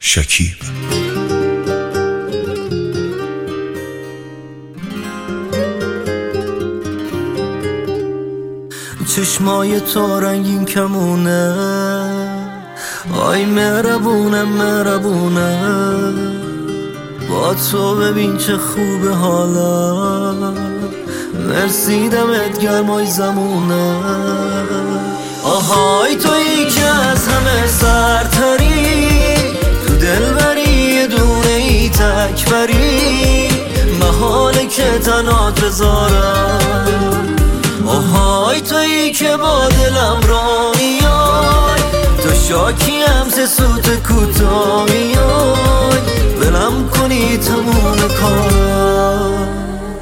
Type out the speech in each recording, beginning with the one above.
شکیب. چشمای تو رنگین کمونه، آی مهربونه مهربونه، با تو ببین چه خوبه حالا، مرسی دمت گرمای زمونه. آهای تویی که از همه سرتری، تو دل بری یه دونه ای تک بری، محاله که تنات بذارم. آهای تویی که با دلم را میای، تو شاکی هم سه سوت کوتا میای، ولم کنی تموم کارم.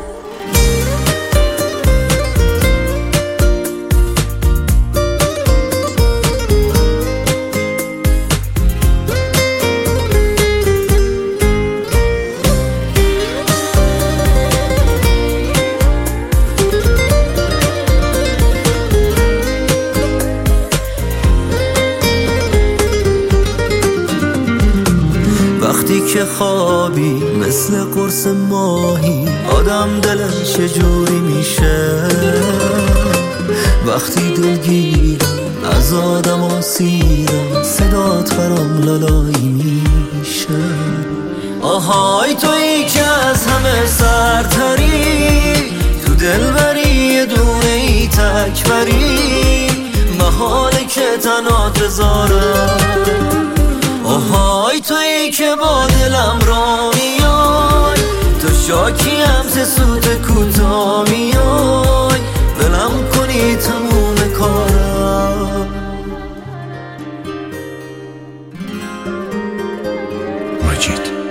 وقتی که خوابی مثل قرص ماهی، آدم دلش چجوری میشه، وقتی دلگیرم از آدم آسیرم، صدات برام لالایی میشه. آهای تویی که از همه سرتری، تو دل بری یه دونه ای تک بری، محاله که تنات بذارم. آهای تویی که با دلم را میای، تو شاکی هم سه سوت کوتا میای، ولم کنی تموم کارم. مجید.